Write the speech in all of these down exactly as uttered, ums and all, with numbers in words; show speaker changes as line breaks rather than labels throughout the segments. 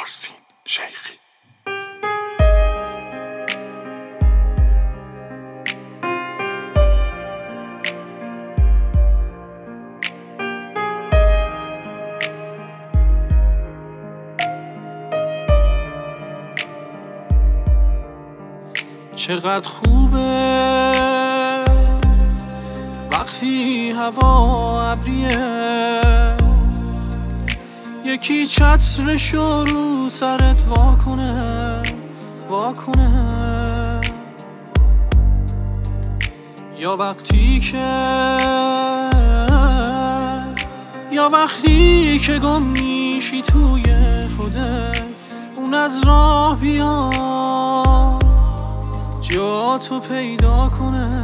فرسین شیخی.
چقدر خوبه وقتی هوا ابریه، یکی چترشو رو سرت واکنه واکنه، یا وقتی که یا وقتی که گم میشی توی خودت، اون از راه بیاد جا تو پیدا کنه.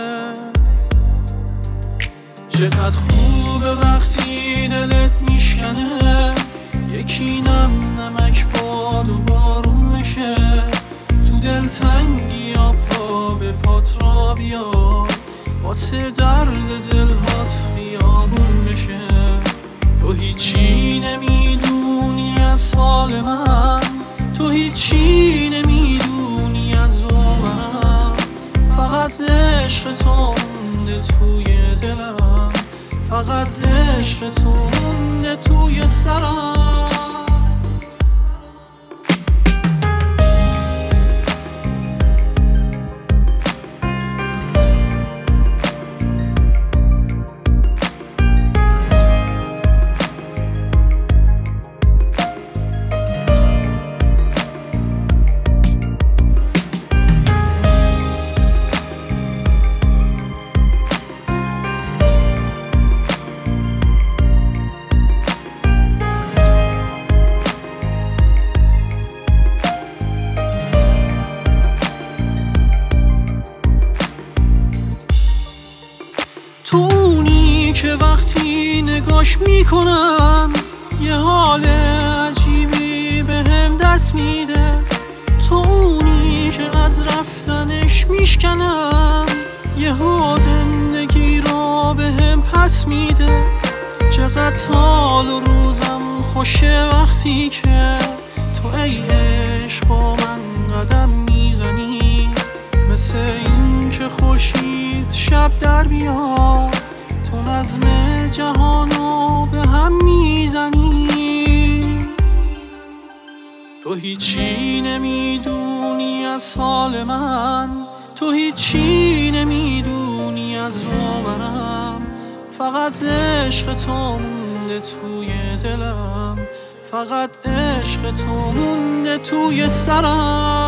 چقدر خوبه وقتی دلت میشکنه، یکی نم نمک باد و بارون بشه، تو دل تنگی آب پا به پات را بیاد، واسه درد دلهات خیابون بشه. تو هیچی نمیدونی از حال من، تو هیچی نمیدونی از واقعم، فقط عشق تو مونده توی دلم، فقط عشق تو مونده توی سرم. تو اونی که وقتی نگاش میکنم یه حال عجیبی بهم دست میده، تو اونی که از رفتنش میشکنم یهو زندگی رو بهم پس میده. چقدر حال و روزم خوشه وقتی که تو ای عشق با من قدم میزنی، مثل این که خورشید شب در بیاد، تو نظم جهانو به هم میزنی. تو هیچی نمیدونی از حال من، تو هیچی نمیدونی از باورم، فقط عشق تو مونده توی دلم، فقط عشق تو مونده توی سرم.